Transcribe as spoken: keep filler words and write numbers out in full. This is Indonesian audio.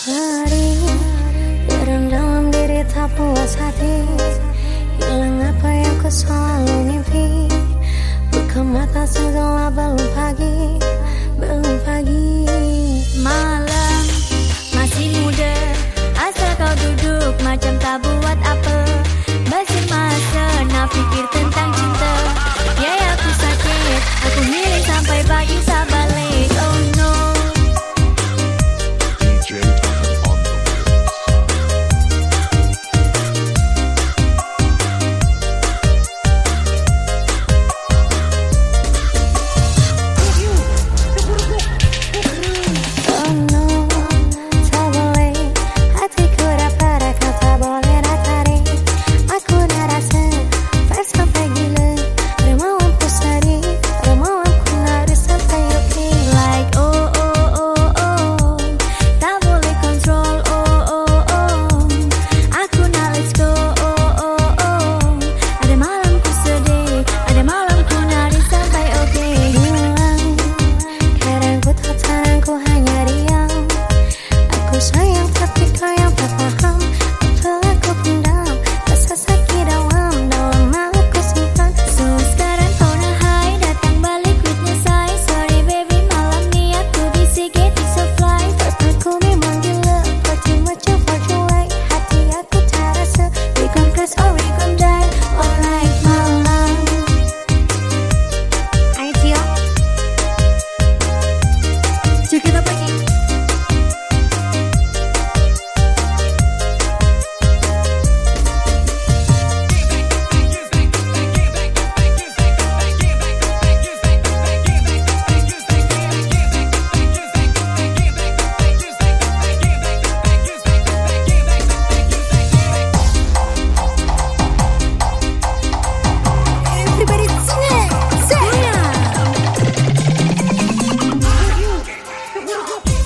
Hari terendam diri tak puas hati, hilang apa yang ku selalu mimpi. Buka mata segala belum pagi, belum pagi. Malam masih muda, asal kau duduk macam tak buat apa. Basi masa nak fikir tentang cinta. Ya aku sakit, aku milik sampai pagi tak balik. Oh no. Go, go, go.